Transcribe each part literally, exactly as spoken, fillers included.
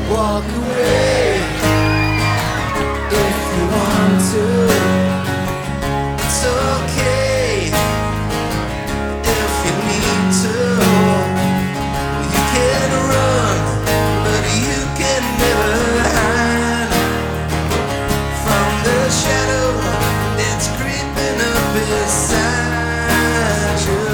walk away if you want to. It's okay if you need to. You can run, but you can never hide from the shadow that's creeping up beside you.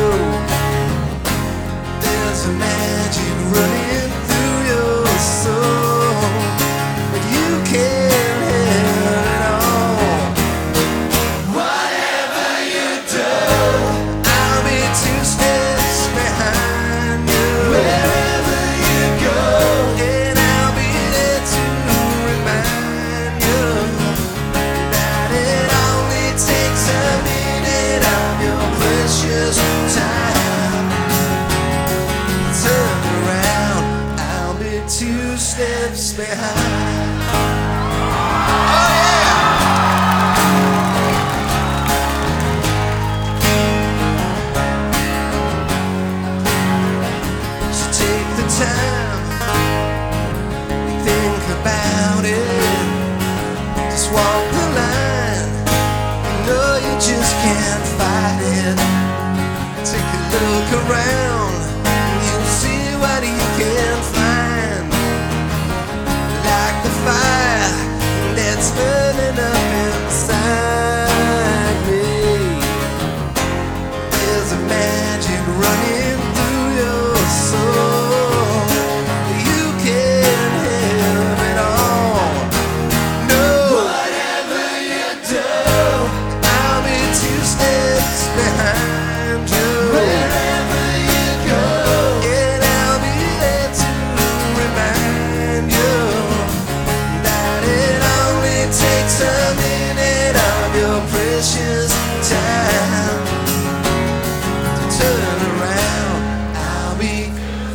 There's a magic running through your soul, but you can't have it all. Whatever you do, I'll be two steps behind you. Wherever you go, and I'll be there to remind you that it only takes a minute of your precious time. Turn around, I'll be two steps behind. Oh yeah! So take the time, think about it. Just walk the line. You know you just can't fight it. Take a look around, and you'll see what you can find. Like the fire that's burning up inside me. There's a magic running through your soul. You can have it all. No, whatever you do, I'll be two steps behind you. Wherever you go, and I'll be there to remind you that it only takes a minute of your precious time to turn around. I'll be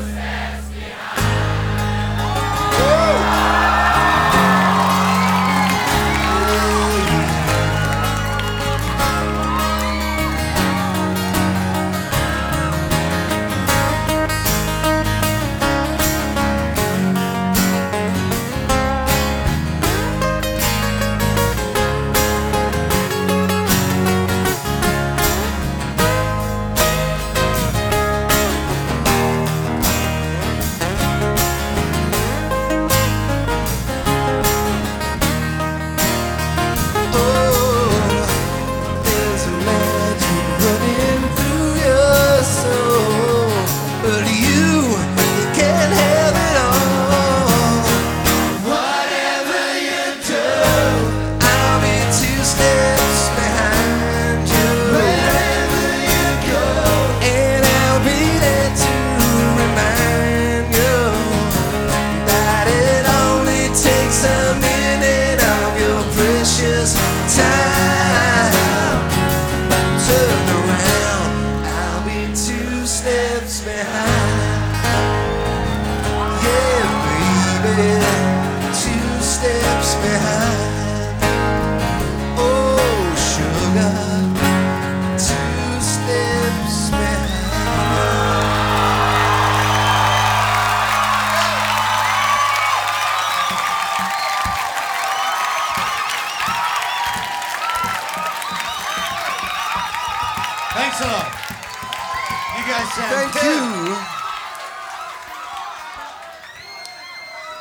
steps behind. Yeah, baby, two steps behind. Oh, sugar, two steps behind. Thanks a lot. You guys sound Thank good. you.